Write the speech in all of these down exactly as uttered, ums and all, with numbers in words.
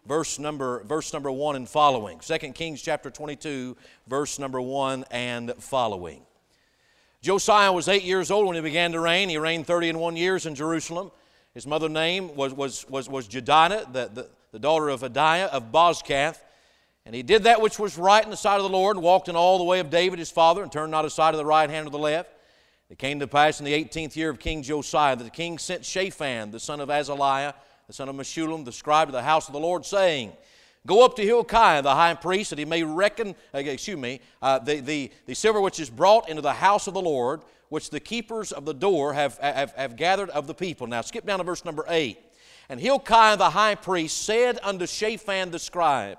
verse number, verse number one and following. Second Kings chapter twenty-two, verse number one and following. Josiah was eight years old when he began to reign. He reigned thirty and one years in Jerusalem. His mother's name was, was, was, was Jedidah, the, the, the daughter of Adiah of Bozkath. And he did that which was right in the sight of the Lord, and walked in all the way of David his father, and turned not aside to the right hand or the left. It came to pass in the eighteenth year of King Josiah that the king sent Shaphan, the son of Azaliah, the son of Meshullam, the scribe, to the house of the Lord, saying, Go up to Hilkiah the high priest, that he may reckon, uh, excuse me, uh, the, the, the silver which is brought into the house of the Lord, which the keepers of the door have, have, have gathered of the people. Now skip down to verse number eight. And Hilkiah the high priest said unto Shaphan the scribe,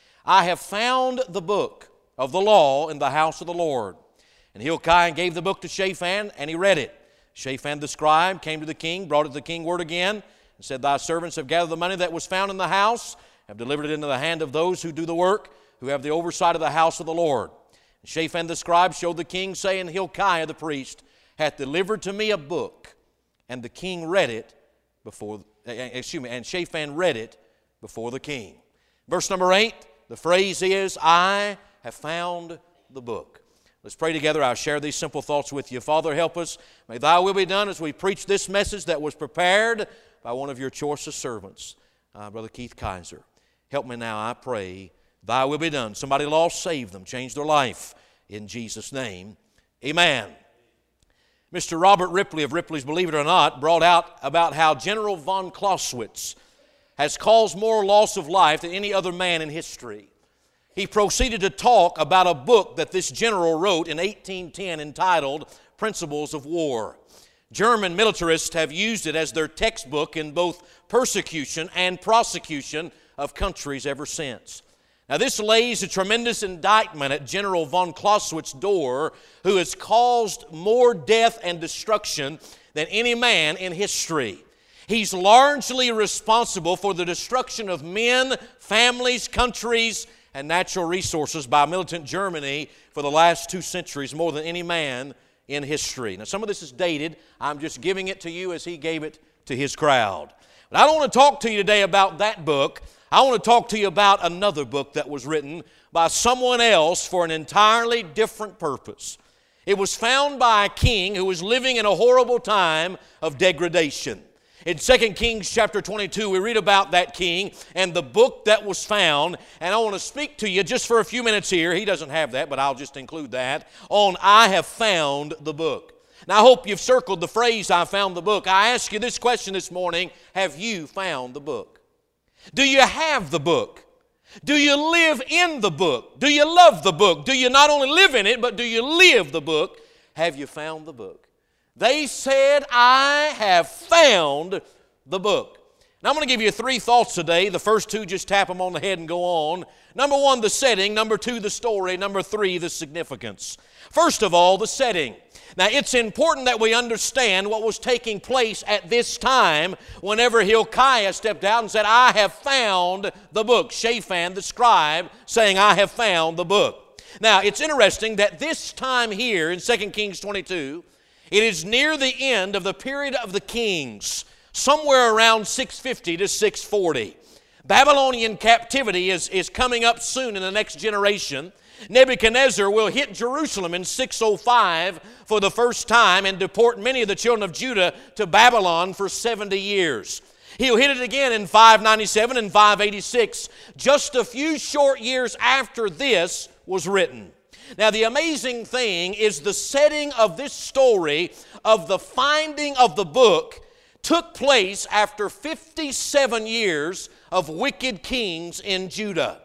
I have found the book of the law in the house of the Lord. And Hilkiah gave the book to Shaphan, and he read it. Shaphan the scribe came to the king, brought it to the king word again, and said, Thy servants have gathered the money that was found in the house, have delivered it into the hand of those who do the work, who have the oversight of the house of the Lord. And Shaphan the scribe showed the king, saying, Hilkiah the priest hath delivered to me a book. And the king read it before, excuse me, and Shaphan read it before the king. Verse number eight, the phrase is, I have found the book. Let's pray together. I'll share these simple thoughts with you. Father, help us. May Thy will be done as we preach this message that was prepared by one of Your choicest servants, uh, Brother Keith Kaiser. Help me now, I pray. Thy will be done. Somebody lost, save them. Change their life. In Jesus' name, amen. Mister Robert Ripley of Ripley's Believe It or Not brought out about how General von Clausewitz has caused more loss of life than any other man in history. He proceeded to talk about a book that this general wrote in eighteen ten entitled Principles of War. German militarists have used it as their textbook in both persecution and prosecution of countries ever since. Now this lays a tremendous indictment at General von Clausewitz's door, who has caused more death and destruction than any man in history. He's largely responsible for the destruction of men, families, countries, and natural resources by militant Germany for the last two centuries, more than any man in history. Now some of this is dated. I'm just giving it to you as he gave it to his crowd. But I don't want to talk to you today about that book. I want to talk to you about another book that was written by someone else for an entirely different purpose. It was found by a king who was living in a horrible time of degradation. In Second Kings chapter twenty-two, we read about that king and the book that was found. And I want to speak to you just for a few minutes here. He doesn't have that, but I'll just include that. On I have found the book. Now I hope you've circled the phrase, I found the book. I ask you this question this morning, have you found the book? Do you have the book? Do you live in the book? Do you love the book? Do you not only live in it, but do you live the book? Have you found the book? They said, I have found the book. Now I'm going to give you three thoughts today. The first two, just tap them on the head and go on. Number one, the setting. Number two, the story. Number three, the significance. First of all, the setting. Now it's important that we understand what was taking place at this time whenever Hilkiah stepped out and said, I have found the book. Shaphan the scribe saying, I have found the book. Now it's interesting that this time here in Second Kings twenty-two, it is near the end of the period of the kings, somewhere around six fifty to six forty. Babylonian captivity is, is coming up soon in the next generation. Nebuchadnezzar will hit Jerusalem in six oh five for the first time and deport many of the children of Judah to Babylon for seventy years. He'll hit it again in five ninety-seven and five eighty-six, just a few short years after this was written. Now the amazing thing is the setting of this story of the finding of the book took place after fifty-seven years of wicked kings in Judah.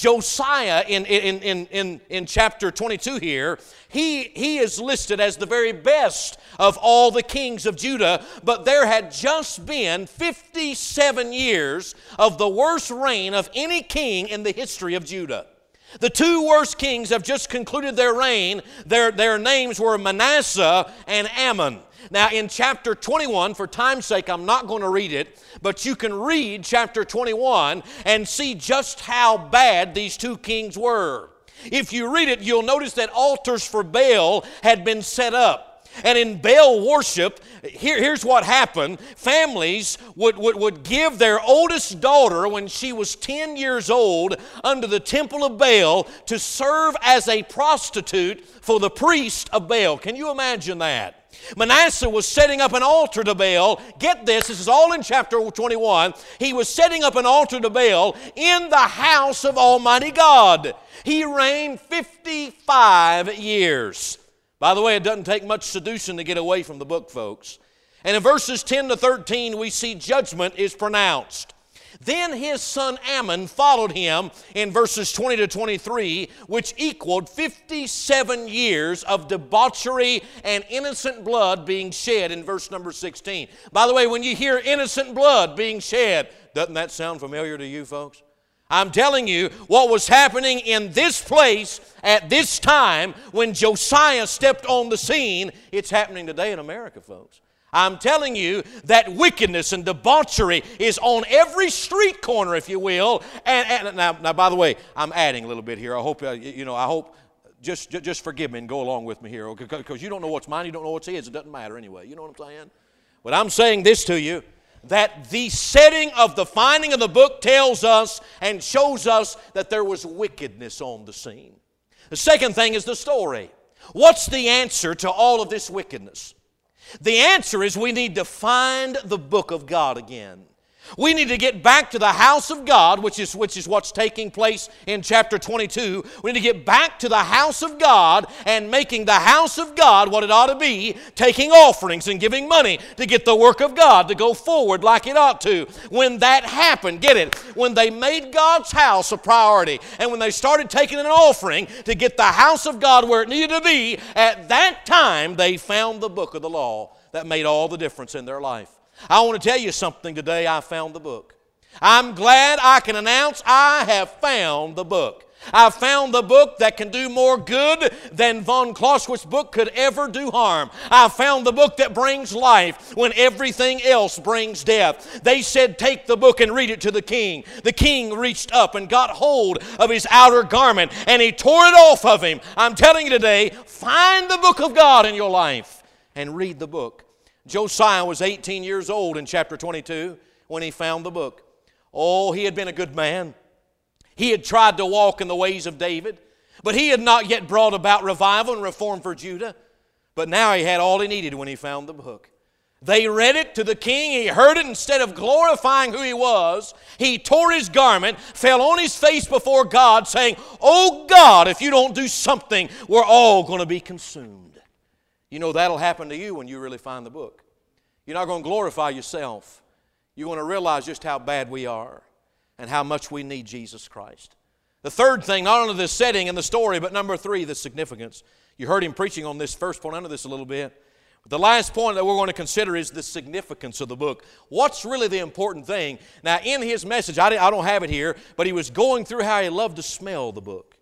Josiah in, in, in, in, in chapter twenty-two here, he, he is listed as the very best of all the kings of Judah, but there had just been fifty-seven years of the worst reign of any king in the history of Judah. The two worst kings have just concluded their reign. Their, their names were Manasseh and Ammon. Now in chapter twenty-one, for time's sake, I'm not going to read it, but you can read chapter twenty-one and see just how bad these two kings were. If you read it, you'll notice that altars for Baal had been set up. And in Baal worship, here, here's what happened. Families would, would, would give their oldest daughter when she was ten years old unto the temple of Baal to serve as a prostitute for the priest of Baal. Can you imagine that? Manasseh was setting up an altar to Baal. Get this, this is all in chapter twenty-one. He was setting up an altar to Baal in the house of Almighty God. He reigned fifty-five years. By the way, it doesn't take much seduction to get away from the book, folks. And in verses ten to thirteen, we see judgment is pronounced. Then his son Ammon followed him in verses twenty to twenty-three, which equaled fifty-seven years of debauchery and innocent blood being shed in verse number sixteen. By the way, when you hear innocent blood being shed, doesn't that sound familiar to you folks? I'm telling you, what was happening in this place at this time when Josiah stepped on the scene, it's happening today in America, folks. I'm telling you that wickedness and debauchery is on every street corner, if you will. And, and now, now, by the way, I'm adding a little bit here. I hope, uh, you know, I hope, just, just forgive me and go along with me here, because you don't know what's mine, you don't know what's his. It doesn't matter anyway. You know what I'm saying? But I'm saying this to you, that the setting of the finding of the book tells us and shows us that there was wickedness on the scene. The second thing is the story. What's the answer to all of this wickedness? The answer is we need to find the book of God again. We need to get back to the house of God, which is, which is what's taking place in chapter twenty-two. We need to get back to the house of God and making the house of God what it ought to be, taking offerings and giving money to get the work of God to go forward like it ought to. When that happened, get it, when they made God's house a priority and when they started taking an offering to get the house of God where it needed to be, at that time they found the book of the law that made all the difference in their life. I want to tell you something today. I found the book. I'm glad I can announce I have found the book. I found the book that can do more good than von Clausewitz's book could ever do harm. I found the book that brings life when everything else brings death. They said, take the book and read it to the king. The king reached up and got hold of his outer garment and he tore it off of him. I'm telling you today, find the book of God in your life and read the book. Josiah was eighteen years old in chapter twenty-two when he found the book. Oh, he had been a good man. He had tried to walk in the ways of David, but he had not yet brought about revival and reform for Judah. But now he had all he needed when he found the book. They read it to the king. He heard it. Instead of glorifying who he was, he tore his garment, fell on his face before God, saying, "Oh God, if you don't do something, we're all going to be consumed." You know, that'll happen to you when you really find the book. You're not going to glorify yourself. You're going to realize just how bad we are and how much we need Jesus Christ. The third thing, not only the setting and the story, but number three, the significance. You heard him preaching on this first point under this a little bit. But the last point that we're going to consider is the significance of the book. What's really the important thing? Now, in his message, I don't have it here, but he was going through how he loved to smell the book.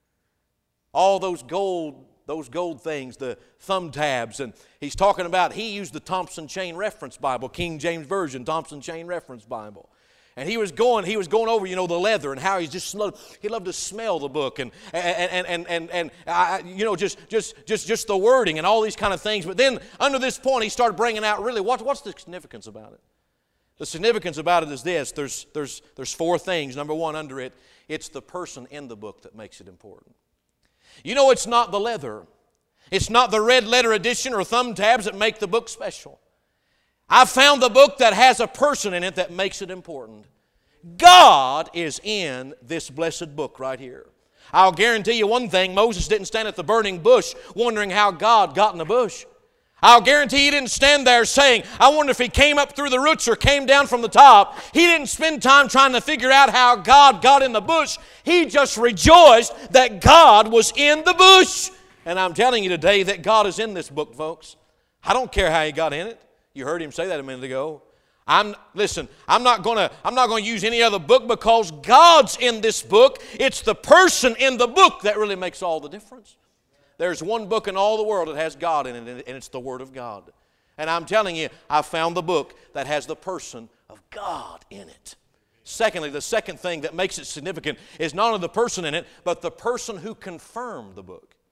All those gold Those gold things, the thumb tabs, and he's talking about, he used the Thompson Chain Reference Bible, King James Version, Thompson Chain Reference Bible. And he was going, he was going over, you know, the leather and how he just loved, he loved to smell the book and and and and and uh, you know, just just just just the wording and all these kind of things. But then under this point, he started bringing out really what what's the significance about it? The significance about it is this: there's there's there's four things. Number one, under it, it's the person in the book that makes it important. You know, it's not the leather. It's not the red letter edition or thumb tabs that make the book special. I found the book that has a person in it that makes it important. God is in this blessed book right here. I'll guarantee you one thing, Moses didn't stand at the burning bush wondering how God got in the bush. I'll guarantee he didn't stand there saying, I wonder if he came up through the roots or came down from the top. He didn't spend time trying to figure out how God got in the bush. He just rejoiced that God was in the bush. And I'm telling you today that God is in this book, folks. I don't care how he got in it. You heard him say that a minute ago. I'm listen, I'm not gonna I'm not gonna use any other book because God's in this book. It's the person in the book that really makes all the difference. There's one book in all the world that has God in it, and it's the Word of God. And I'm telling you, I found the book that has the person of God in it. Secondly, the second thing that makes it significant is not only the person in it, but the person who confirmed the book.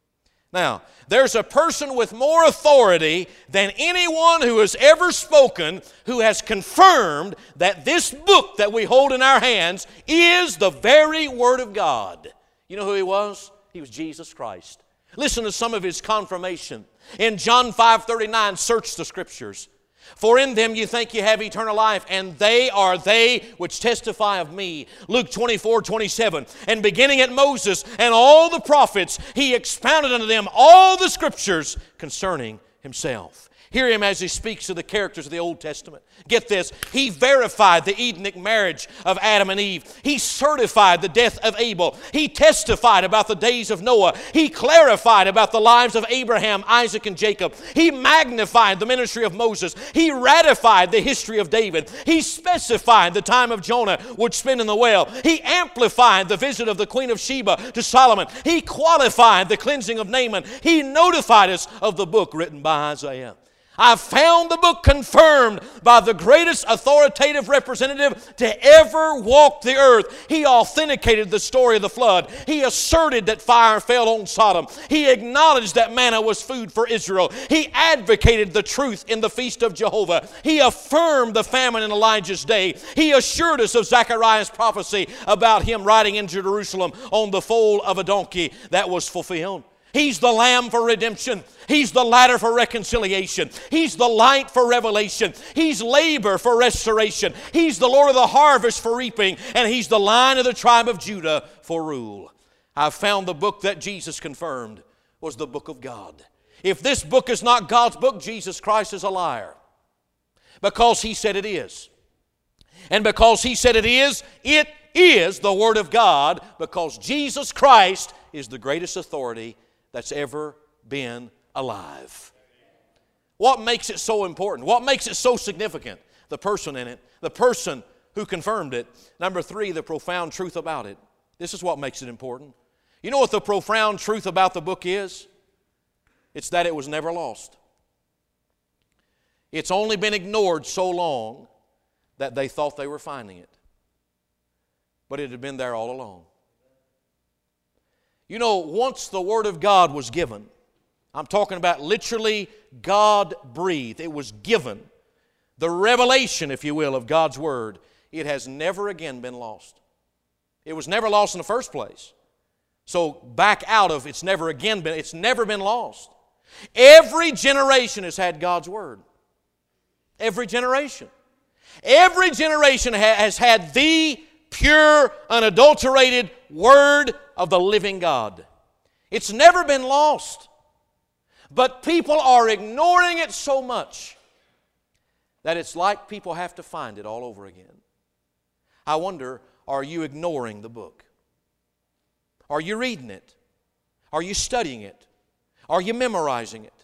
Now, there's a person with more authority than anyone who has ever spoken who has confirmed that this book that we hold in our hands is the very Word of God. You know who He was? He was Jesus Christ. Listen to some of His confirmation. In John five thirty-nine, search the Scriptures. For in them you think you have eternal life, and they are they which testify of me. Luke twenty-four twenty-seven. And beginning at Moses and all the prophets, He expounded unto them all the Scriptures concerning Himself. Hear Him as He speaks to the characters of the Old Testament. Get this. He verified the Edenic marriage of Adam and Eve. He certified the death of Abel. He testified about the days of Noah. He clarified about the lives of Abraham, Isaac, and Jacob. He magnified the ministry of Moses. He ratified the history of David. He specified the time of Jonah would spend in the well. He amplified the visit of the Queen of Sheba to Solomon. He qualified the cleansing of Naaman. He notified us of the book written by Isaiah. I found the book confirmed by the greatest authoritative representative to ever walk the earth. He authenticated the story of the flood. He asserted that fire fell on Sodom. He acknowledged that manna was food for Israel. He advocated the truth in the feast of Jehovah. He affirmed the famine in Elijah's day. He assured us of Zechariah's prophecy about him riding into Jerusalem on the foal of a donkey that was fulfilled. He's the Lamb for redemption. He's the ladder for reconciliation. He's the light for revelation. He's labor for restoration. He's the Lord of the harvest for reaping. And He's the Lion of the tribe of Judah for rule. I found the book that Jesus confirmed was the book of God. If this book is not God's book, Jesus Christ is a liar. Because He said it is. And because He said it is, it is the Word of God. Because Jesus Christ is the greatest authority that's ever been alive. What makes it so important? What makes it so significant? The person in it. The person who confirmed it. Number three, the profound truth about it. This is what makes it important. You know what the profound truth about the book is? It's that it was never lost. It's only been ignored so long that they thought they were finding it. But it had been there all along. You know, once the Word of God was given, I'm talking about literally God-breathed. It was given. The revelation, if you will, of God's Word, it has never again been lost. It was never lost in the first place. So back out of it's never again been, it's never been lost. Every generation has had God's Word. Every generation. Every generation has had the pure, unadulterated Word of the living God. It's never been lost. But people are ignoring it so much that it's like people have to find it all over again. I wonder, are you ignoring the book? Are you reading it? Are you studying it? Are you memorizing it?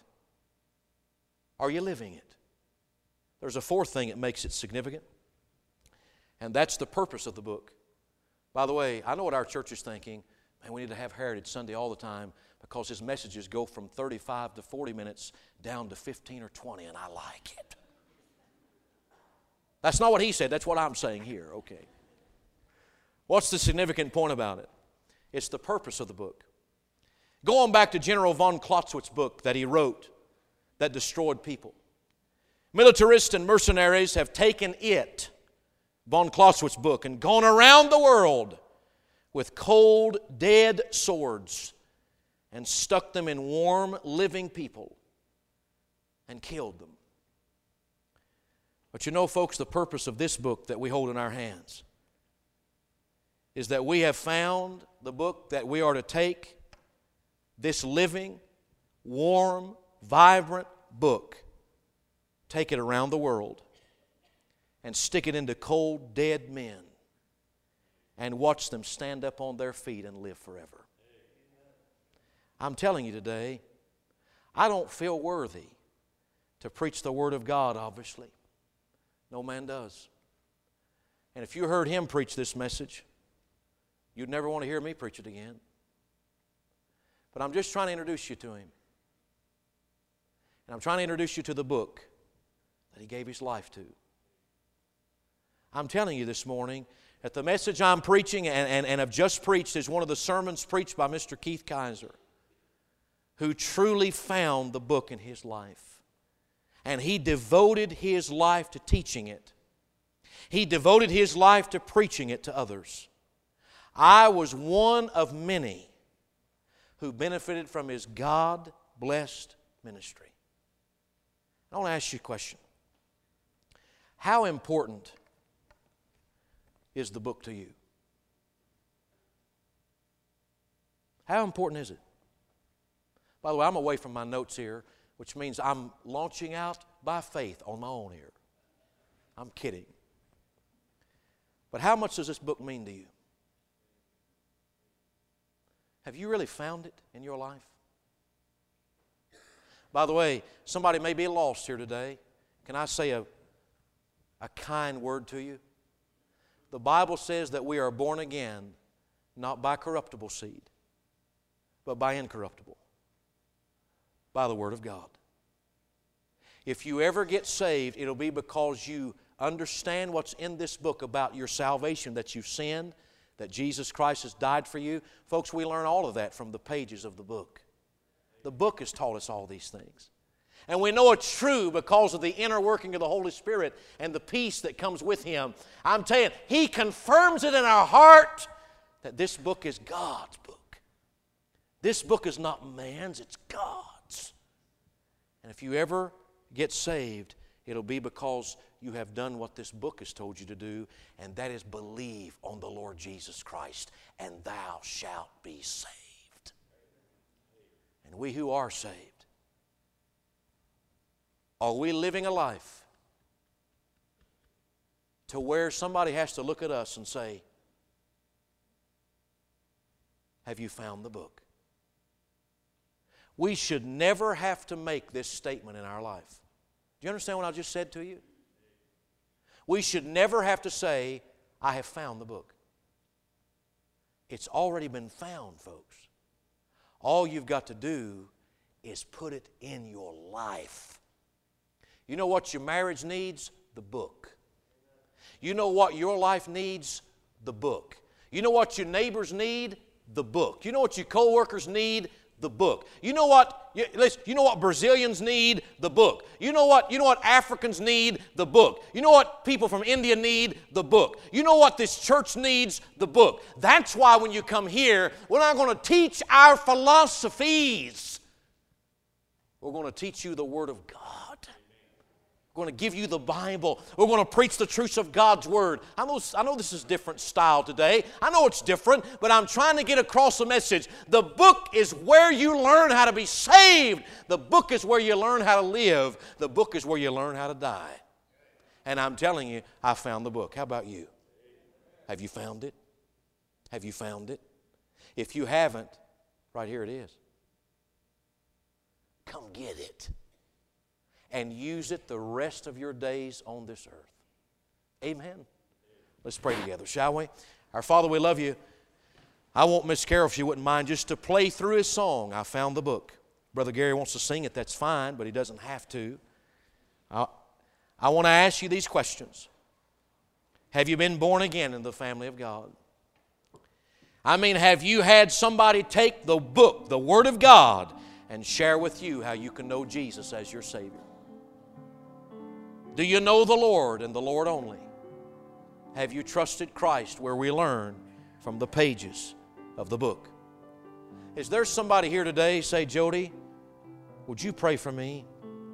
Are you living it? There's a fourth thing that makes it significant, and that's the purpose of the book. By the way, I know what our church is thinking. Man, we need to have Heritage Sunday all the time because his messages go from thirty-five to forty minutes down to fifteen or twenty, and I like it. That's not what he said. That's what I'm saying here. Okay. What's the significant point about it? It's the purpose of the book. Going back to General von Clausewitz's book that he wrote that destroyed people. Militarists and mercenaries have taken it, von Clausewitz's book, and gone around the world with cold, dead swords and stuck them in warm, living people and killed them. But you know, folks, the purpose of this book that we hold in our hands is that we have found the book that we are to take, this living, warm, vibrant book, take it around the world and stick it into cold, dead men and watch them stand up on their feet and live forever. I'm telling you today, I don't feel worthy to preach the Word of God, obviously. No man does. And if you heard him preach this message, you'd never want to hear me preach it again. But I'm just trying to introduce you to him. And I'm trying to introduce you to the book that he gave his life to. I'm telling you this morning that the message I'm preaching and, and, and have just preached is one of the sermons preached by Mister Keith Kaiser, who truly found the book in his life. And he devoted his life to teaching it. He devoted his life to preaching it to others. I was one of many who benefited from his God-blessed ministry. I want to ask you a question. How important is the book to you? How important is it? By the way, I'm away from my notes here, which means I'm launching out by faith on my own here. I'm kidding. But how much does this book mean to you? Have you really found it in your life? By the way, somebody may be lost here today. Can I say a, a kind word to you? The Bible says that we are born again not by corruptible seed, but by incorruptible, by the Word of God. If you ever get saved, it'll be because you understand what's in this book about your salvation, that you've sinned, that Jesus Christ has died for you. Folks, we learn all of that from the pages of the book. The book has taught us all these things. And we know it's true because of the inner working of the Holy Spirit and the peace that comes with Him. I'm telling you, He confirms it in our heart that this book is God's book. This book is not man's, it's God's. And if you ever get saved, it'll be because you have done what this book has told you to do, and that is believe on the Lord Jesus Christ, and thou shalt be saved. And we who are saved, are we living a life to where somebody has to look at us and say, have you found the book? We should never have to make this statement in our life. Do you understand what I just said to you? We should never have to say, I have found the book. It's already been found, folks. All you've got to do is put it in your life. You know what your marriage needs? The book. You know what your life needs? The book. You know what your neighbors need? The book. You know what your co-workers need? The book. You know what? You, listen, you know what Brazilians need? The book. You know what? You know what Africans need? The book. You know what people from India need? The book. You know what this church needs? The book. That's why when you come here, we're not going to teach our philosophies. We're going to teach you the Word of God. We're going to give you the Bible. We're going to preach the truths of God's Word. I know, I know this is different style today. I know it's different, but I'm trying to get across the message. The book is where you learn how to be saved. The book is where you learn how to live. The book is where you learn how to die. And I'm telling you, I found the book. How about you? Have you found it? Have you found it? If you haven't, right here it is. Come get it. And use it the rest of your days on this earth. Amen. Let's pray together, shall we? Our Father, we love you. I want Miss Carol, if she wouldn't mind, just to play through his song, I Found the Book. Brother Gary wants to sing it, that's fine, but he doesn't have to. I, I want to ask you these questions. Have you been born again in the family of God? I mean, have you had somebody take the book, the Word of God, and share with you how you can know Jesus as your Savior? Do you know the Lord and the Lord only? Have you trusted Christ, where we learn from the pages of the book? Is there somebody here today, say, Jody, would you pray for me?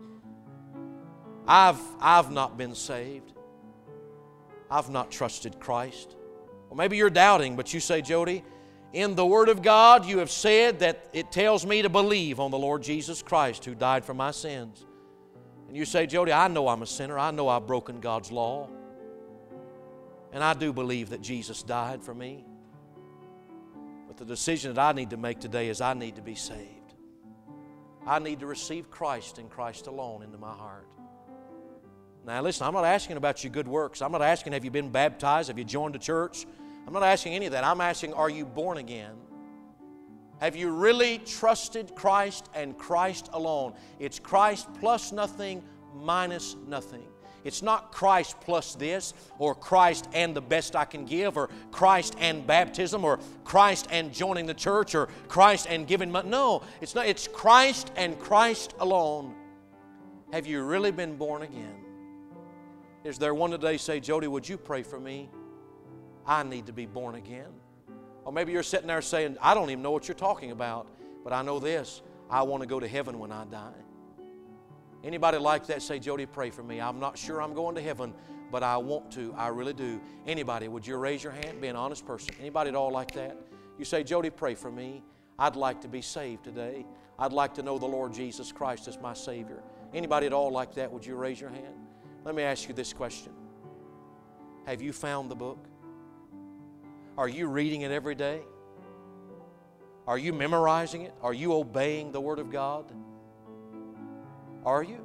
I've, I've not been saved. I've not trusted Christ. Or maybe you're doubting, but you say, Jody, in the Word of God you have said that it tells me to believe on the Lord Jesus Christ who died for my sins. And you say, Jody, I know I'm a sinner. I know I've broken God's law. And I do believe that Jesus died for me. But the decision that I need to make today is I need to be saved. I need to receive Christ and Christ alone into my heart. Now listen, I'm not asking about your good works. I'm not asking, have you been baptized? Have you joined a church? I'm not asking any of that. I'm asking, are you born again? Have you really trusted Christ and Christ alone? It's Christ plus nothing, minus nothing. It's not Christ plus this, or Christ and the best I can give, or Christ and baptism, or Christ and joining the church, or Christ and giving money. No, it's not. It's Christ and Christ alone. Have you really been born again? Is there one today say, Jody, would you pray for me? I need to be born again. Or maybe you're sitting there saying, I don't even know what you're talking about, but I know this. I want to go to heaven when I die. Anybody like that say, Jody, pray for me. I'm not sure I'm going to heaven, but I want to. I really do. Anybody, would you raise your hand? Be an honest person. Anybody at all like that? You say, Jody, pray for me. I'd like to be saved today. I'd like to know the Lord Jesus Christ as my Savior. Anybody at all like that, would you raise your hand? Let me ask you this question. Have you found the book? Are you reading it every day? Are you memorizing it? Are you obeying the Word of God? Are you?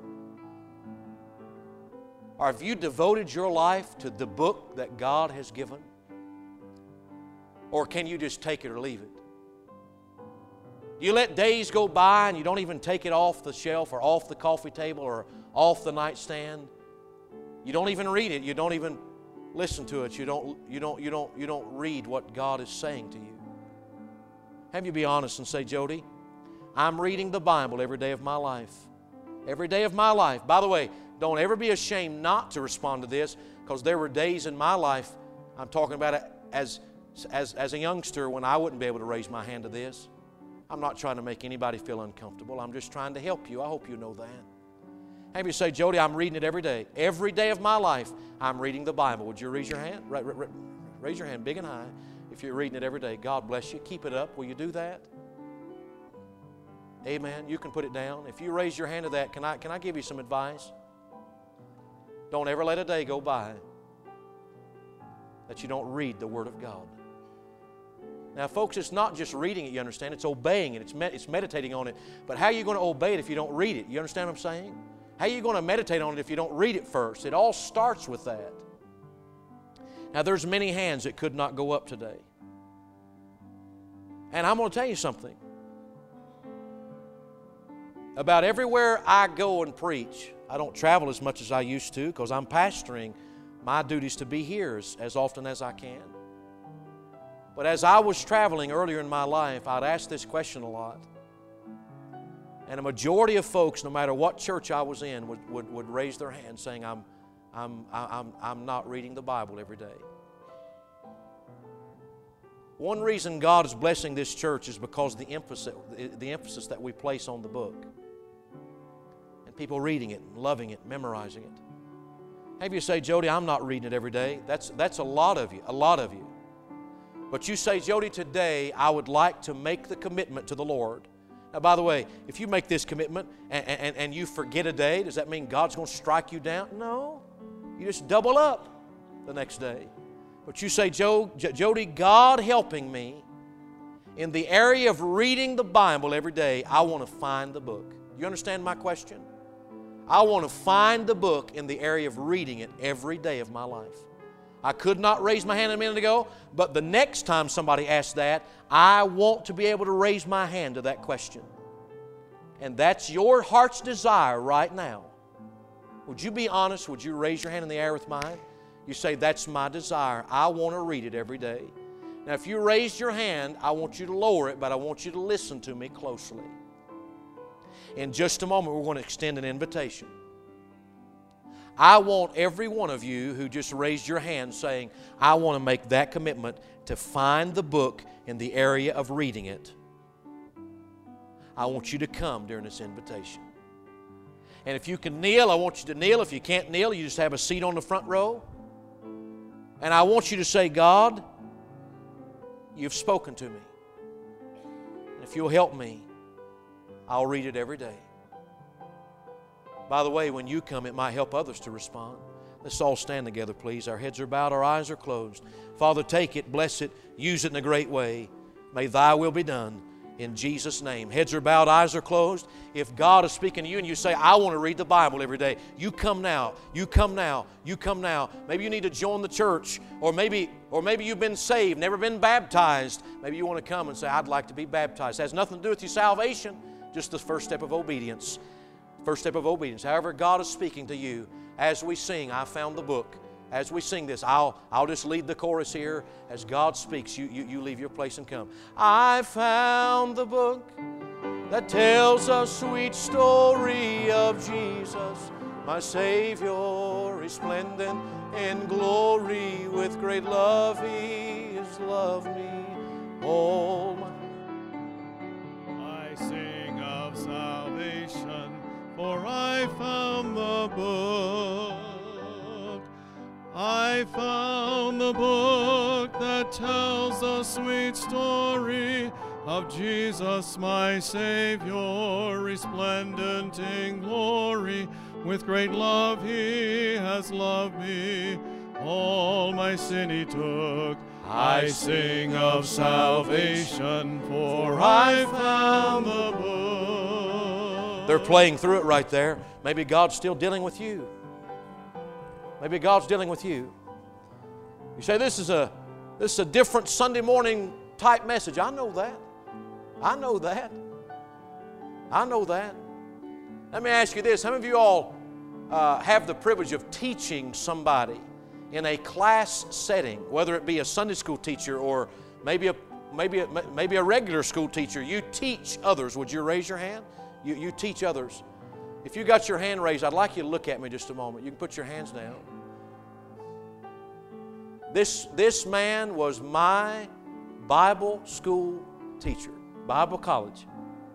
Or have you devoted your life to the book that God has given? Or can you just take it or leave it? You let days go by and you don't even take it off the shelf or off the coffee table or off the nightstand. You don't even read it. You don't even listen to it. You don't, you don't, you don't, you don't read what God is saying to you. Have you be honest and say, Jody, I'm reading the Bible every day of my life. Every day of my life. By the way, don't ever be ashamed not to respond to this, because there were days in my life, I'm talking about it as, as, as a youngster, when I wouldn't be able to raise my hand to this. I'm not trying to make anybody feel uncomfortable. I'm just trying to help you. I hope you know that. Have you say, Jody, I'm reading it every day. Every day of my life, I'm reading the Bible. Would you raise your hand? Raise your hand big and high if you're reading it every day. God bless you. Keep it up. Will you do that? Amen. You can put it down. If you raise your hand to that, can I, can I give you some advice? Don't ever let a day go by that you don't read the Word of God. Now, folks, it's not just reading it, you understand. It's obeying it. It's, med- it's meditating on it. But how are you going to obey it if you don't read it? You understand what I'm saying? How are you going to meditate on it if you don't read it first? It all starts with that. Now, there's many hands that could not go up today. And I'm going to tell you something. About everywhere I go and preach, I don't travel as much as I used to because I'm pastoring. My duty is to be here as, as often as I can. But as I was traveling earlier in my life, I'd ask this question a lot. And a majority of folks, no matter what church I was in, would, would, would raise their hand saying, I'm, I'm, I'm, I'm not reading the Bible every day. One reason God is blessing this church is because of the emphasis, the emphasis that we place on the book. And people reading it, loving it, memorizing it. Have you say, Jody, I'm not reading it every day. That's, that's a lot of you, a lot of you. But you say, Jody, today I would like to make the commitment to the Lord. Now, by the way, if you make this commitment and, and, and you forget a day, does that mean God's going to strike you down? No. You just double up the next day. But you say, Jody, God helping me in the area of reading the Bible every day, I want to find the book. You understand my question? I want to find the book in the area of reading it every day of my life. I could not raise my hand a minute ago, but the next time somebody asks that, I want to be able to raise my hand to that question. And that's your heart's desire right now. Would you be honest? Would you raise your hand in the air with mine? You say, that's my desire. I want to read it every day. Now, if you raised your hand, I want you to lower it, but I want you to listen to me closely. In just a moment, we're going to extend an invitation. I want every one of you who just raised your hand saying, I want to make that commitment to find the book in the area of reading it. I want you to come during this invitation. And if you can kneel, I want you to kneel. If you can't kneel, you just have a seat on the front row. And I want you to say, God, you've spoken to me. And if you'll help me, I'll read it every day. By the way, when you come, it might help others to respond. Let's all stand together, please. Our heads are bowed, our eyes are closed. Father, take it, bless it, use it in a great way. May Thy will be done in Jesus' name. Heads are bowed, eyes are closed. If God is speaking to you and you say, I want to read the Bible every day, you come now, you come now, you come now. Maybe you need to join the church, or maybe, or maybe you've been saved, never been baptized. Maybe you want to come and say, I'd like to be baptized. It has nothing to do with your salvation, just the first step of obedience. First step of obedience. However God is speaking to you, as we sing, I found the book. As we sing this, I'll, I'll just lead the chorus here. As God speaks, you, you, you leave your place and come. I found the book that tells a sweet story of Jesus, my Savior, resplendent in glory. With great love He has loved me. All my... I sing of salvation, for I found the book. I found the book that tells the sweet story of Jesus, my Savior, resplendent in glory. With great love He has loved me. All my sin He took. I sing of salvation, for I found the book. They're playing through it right there. Maybe God's still dealing with you. Maybe God's dealing with you. You say, this is a this is a different Sunday morning type message. I know that. I know that. I know that. Let me ask you this. How many of you all uh, have the privilege of teaching somebody in a class setting, whether it be a Sunday school teacher or maybe a, maybe a, maybe a regular school teacher? You teach others. Would you raise your hand? You, you teach others. If you got your hand raised, I'd like you to look at me just a moment. You can put your hands down. This, this man was my Bible school teacher, Bible college.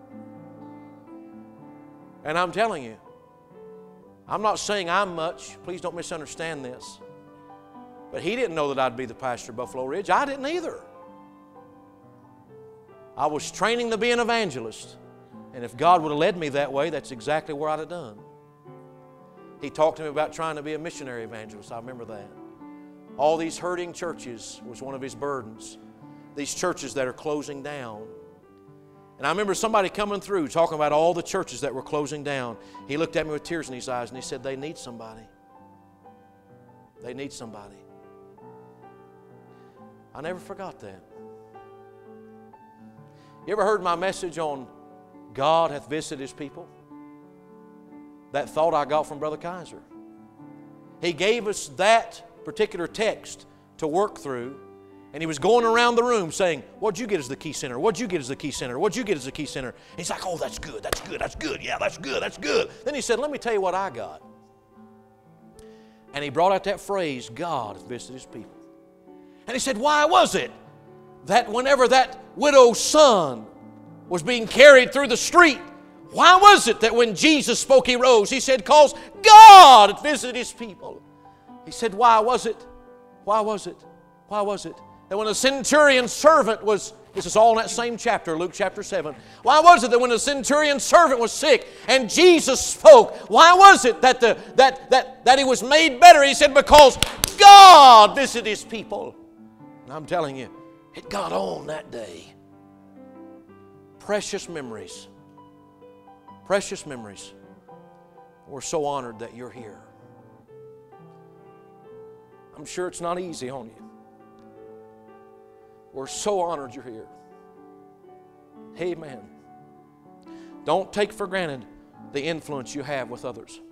And I'm telling you, I'm not saying I'm much. Please don't misunderstand this. But he didn't know that I'd be the pastor of Buffalo Ridge. I didn't either. I was training to be an evangelist. And if God would have led me that way, that's exactly where I'd have done. He talked to me about trying to be a missionary evangelist. I remember that. All these hurting churches was one of his burdens. These churches that are closing down. And I remember somebody coming through talking about all the churches that were closing down. He looked at me with tears in his eyes and he said, they need somebody. They need somebody. I never forgot that. You ever heard my message on God hath visited His people? That thought I got from Brother Kaiser. He gave us that particular text to work through, and he was going around the room saying, what'd you get as the key center? What'd you get as the key center? What'd you get as the key center? And he's like, oh, that's good, that's good, that's good, yeah, that's good, that's good. Then he said, let me tell you what I got. And he brought out that phrase, God hath visited His people. And he said, why was it that whenever that widow's son was being carried through the street, why was it that when Jesus spoke, He rose? He said, cause God had visited His people. He said, why was it? Why was it? Why was it? That when the centurion's servant was, this is all in that same chapter, Luke chapter seven. Why was it that when the centurion's servant was sick and Jesus spoke, why was it that, the, that, that, that he was made better? He said, because God visited His people. And I'm telling you, it got on that day. Precious memories. Precious memories. We're so honored that you're here. I'm sure it's not easy on you. We're so honored you're here. Amen. Don't take for granted the influence you have with others.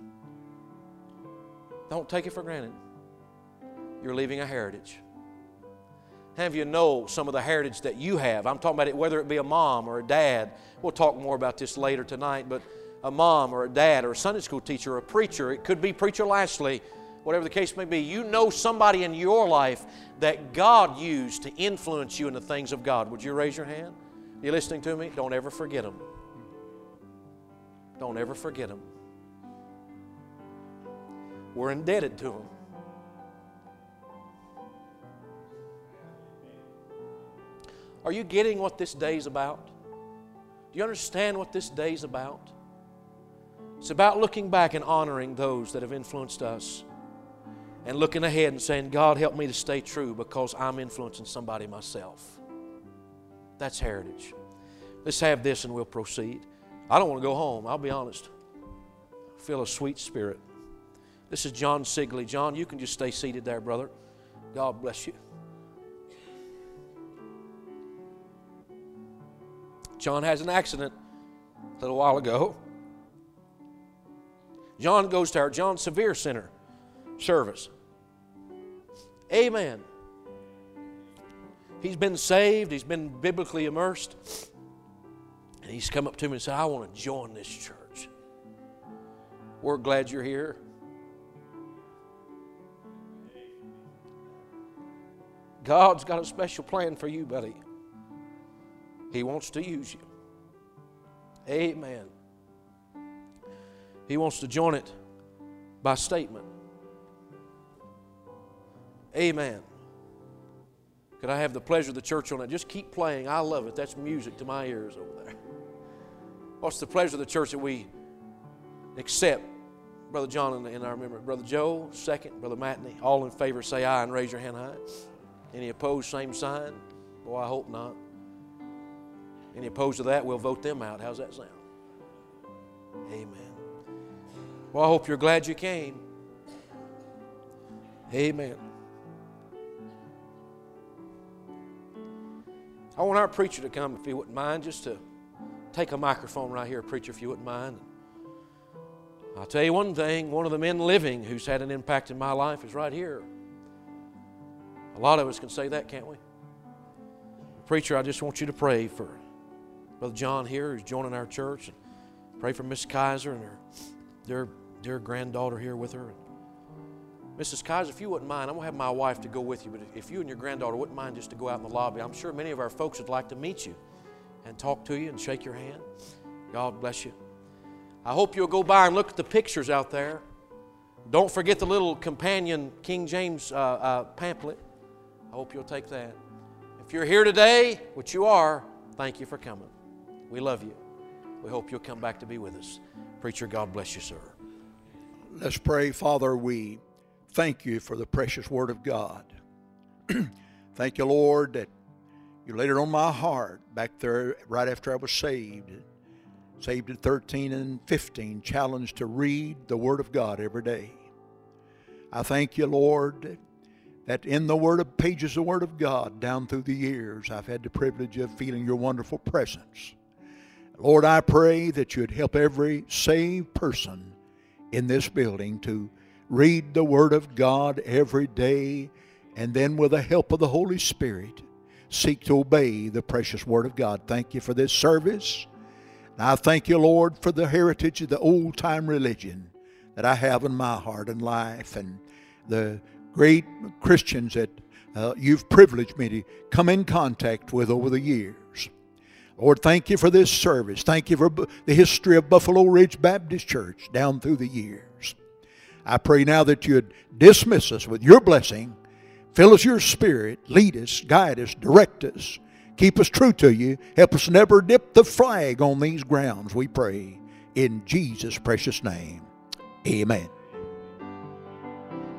Don't take it for granted. You're leaving a heritage. How many of you know some of the heritage that you have? I'm talking about it, whether it be a mom or a dad. We'll talk more about this later tonight, but a mom or a dad or a Sunday school teacher or a preacher, it could be Preacher Lashley, whatever the case may be. You know somebody in your life that God used to influence you in the things of God. Would you raise your hand? You listening to me? Don't ever forget them. Don't ever forget them. We're indebted to them. Are you getting what this day's about? Do you understand what this day's about? It's about looking back and honoring those that have influenced us and looking ahead and saying, God, help me to stay true because I'm influencing somebody myself. That's heritage. Let's have this and we'll proceed. I don't want to go home, I'll be honest. I feel a sweet spirit. This is John Sigley. John, you can just stay seated there, brother. God bless you. John has an accident a little while ago. John goes to our John Sevier Center service. Amen. He's been saved. He's been biblically immersed. And he's come up to me and said, I want to join this church. We're glad you're here. God's got a special plan for you, buddy. He wants to use you. Amen. He wants to join it by statement. Amen. Could I have the pleasure of the church on that? Just keep playing. I love it. That's music to my ears over there. What's the pleasure of the church that we accept Brother John and, and I remember Brother Joe, second, Brother Matney. All in favor say aye and raise your hand high. Any opposed, same sign? Boy, I hope not. Any opposed to that, we'll vote them out. How's that sound? Amen. Well, I hope you're glad you came. Amen. I want our preacher to come, if he wouldn't mind, just to take a microphone right here, preacher, if you wouldn't mind. I'll tell you one thing, one of the men living who's had an impact in my life is right here. A lot of us can say that, can't we? Preacher, I just want you to pray for Brother John here, who's joining our church. And pray for Miss Kaiser and her dear, dear granddaughter here with her. Missus Kaiser, if you wouldn't mind, I'm going to have my wife to go with you, but if you and your granddaughter wouldn't mind just to go out in the lobby, I'm sure many of our folks would like to meet you and talk to you and shake your hand. God bless you. I hope you'll go by and look at the pictures out there. Don't forget the little companion King James uh, uh, pamphlet. I hope you'll take that. If you're here today, which you are, thank you for coming. We love you. We hope you'll come back to be with us. Preacher, God bless you, sir. Let's pray. Father, we thank you for the precious Word of God. Thank you, Lord, that you laid it on my heart back there right after I was saved. Saved at thirteen and fifteen, challenged to read the Word of God every day. I thank you, Lord, that in the Word of pages of the Word of God down through the years, I've had the privilege of feeling your wonderful presence. Lord, I pray that you'd help every saved person in this building to read the Word of God every day, and then with the help of the Holy Spirit, seek to obey the precious Word of God. Thank you for this service. And I thank you, Lord, for the heritage of the old-time religion that I have in my heart and life, and the great Christians that uh, you've privileged me to come in contact with over the years. Lord, thank you for this service. Thank you for the history of Buffalo Ridge Baptist Church down through the years. I pray now that you'd dismiss us with your blessing. Fill us your Spirit. Lead us, guide us, direct us. Keep us true to you. Help us never dip the flag on these grounds, we pray. In Jesus' precious name, amen.